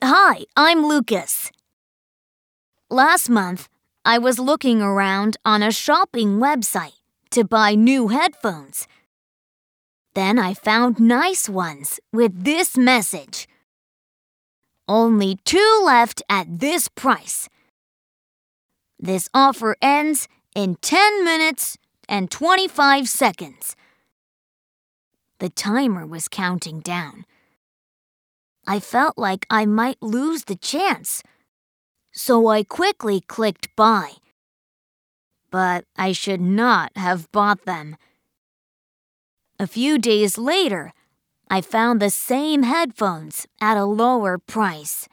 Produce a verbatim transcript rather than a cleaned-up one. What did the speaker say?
Hi, I'm Lucas. Last month, I was looking around on a shopping website to buy new headphones. Then I found nice ones with this message. Only two left at this price. This offer ends in ten minutes and twenty-five seconds. The timer was counting down. I felt like I might lose the chance, so I quickly clicked buy. But I should not have bought them. A few days later, I found the same headphones at a lower price.